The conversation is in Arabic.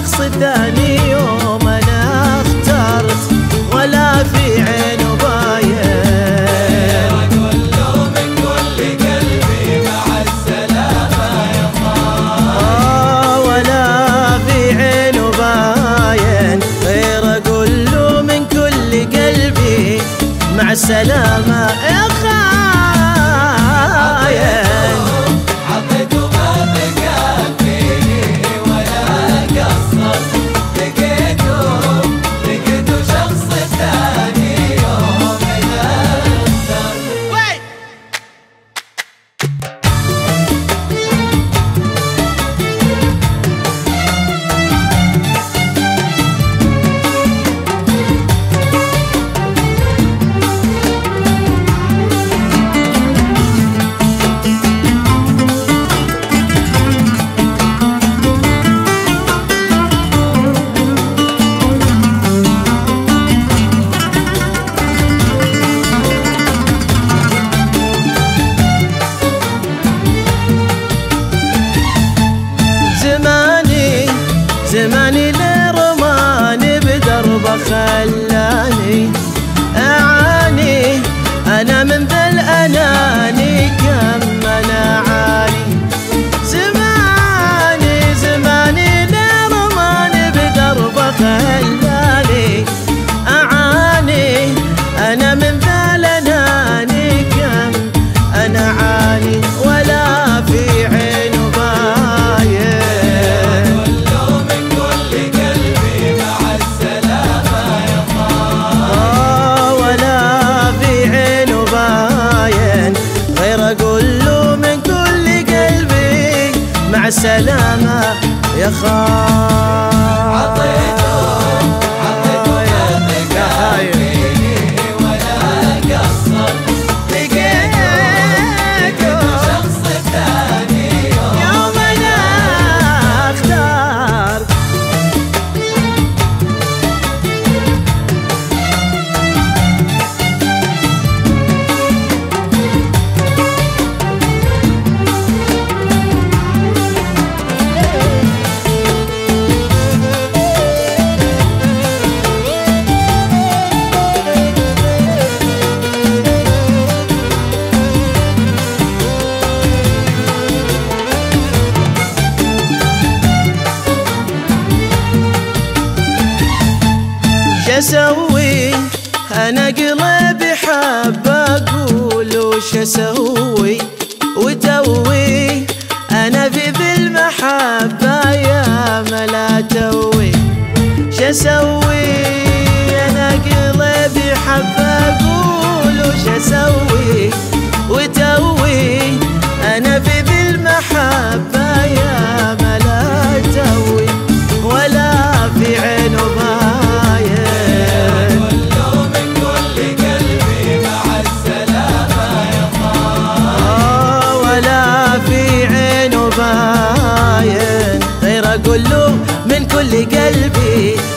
شخص ثاني يوم أنا اخترت ولا في عينه باين. كله من كل قلبي مع السلامة يا خال. ولا في عينه باين غير أقول له من كل قلبي مع السلامة يا خاين. عطيته ما بقى فيني ولا قصر، لقيته شخص ثاني يوم اختار. زماني لرماني بدربه خلاني أعاني أنا من ذا الأناني كم أنا عاني. زماني لرماني بدربه خلاني أعاني أنا من ذا الأناني كم أنا عاني. ولا في عينه باين مع السلامة يا خال. عطيته ما بقى فيني ولا قصر، لقيته شخص ثاني يوم أنا اختار. شسوي أنا قلبي حاب أقول وش أسوي وتوي أنا في ذي المحبة يا ملا توي. شسوي أنا قلبي حاب أقول وش أسوي وتوي أنا في ذي المحبة يا ملا توي. ولا في عينه باين غير أقول له من كل قلبي